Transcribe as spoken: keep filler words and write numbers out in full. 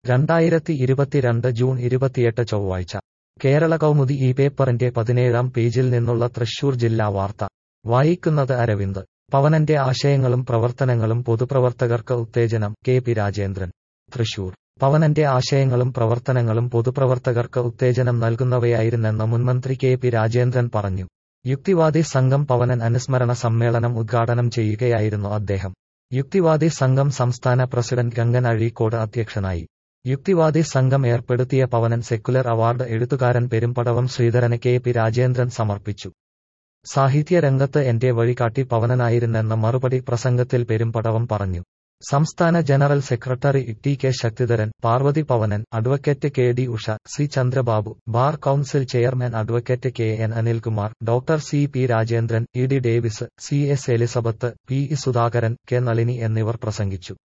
രണ്ടായിരത്തി ഇരുപത്തിരണ്ട് ജൂൺ ഇരുപത്തിയെട്ട് ചൊവ്വാഴ്ച കേരള കൗമുദി ഈ പേപ്പറിന്റെ പതിനേഴാം പേജിൽ നിന്നുള്ള തൃശൂർ ജില്ലാ വാർത്ത വായിക്കുന്നത് അരവിന്ദ്. പവനന്റെ ആശയങ്ങളും പ്രവർത്തനങ്ങളും പൊതുപ്രവർത്തകർക്ക് ഉത്തേജനം കെ പി രാജേന്ദ്രൻ. തൃശൂർ. പവനന്റെ ആശയങ്ങളും പ്രവർത്തനങ്ങളും പൊതുപ്രവർത്തകർക്ക് ഉത്തേജനം നൽകുന്നവയായിരുന്നെന്ന് മുൻമന്ത്രി കെ പി രാജേന്ദ്രൻ പറഞ്ഞു. യുക്തിവാദി സംഘം പവനൻ അനുസ്മരണ സമ്മേളനം ഉദ്ഘാടനം ചെയ്യുകയായിരുന്നു അദ്ദേഹം. യുക്തിവാദി സംഘം സംസ്ഥാന പ്രസിഡന്റ് ഗംഗൻ അഴീക്കോട് അധ്യക്ഷനായി. യുക്തിവാദി സംഘം ഏർപ്പെടുത്തിയ പവനൻ സെക്കുലർ അവാർഡ് എഴുത്തുകാരൻ പെരുമ്പടവം ശ്രീധരന് കെ പി രാജേന്ദ്രൻ സമർപ്പിച്ചു. സാഹിത്യരംഗത്ത് എന്റെ വഴികാട്ടി പവനനായിരുന്നെന്ന് മറുപടി പ്രസംഗത്തിൽ പെരുമ്പടവം പറഞ്ഞു. സംസ്ഥാന general secretary T K Sakthidharan, Parvathy Pavanan, advocate K D Usha, C Chandrababu, bar council chairman advocate K N Anilkumar, doctor C P Rajendran, E D Davis, C S Elizabeth, P E Sudhakaran, K Nalini എന്നിവർ പ്രസംഗിച്ചു.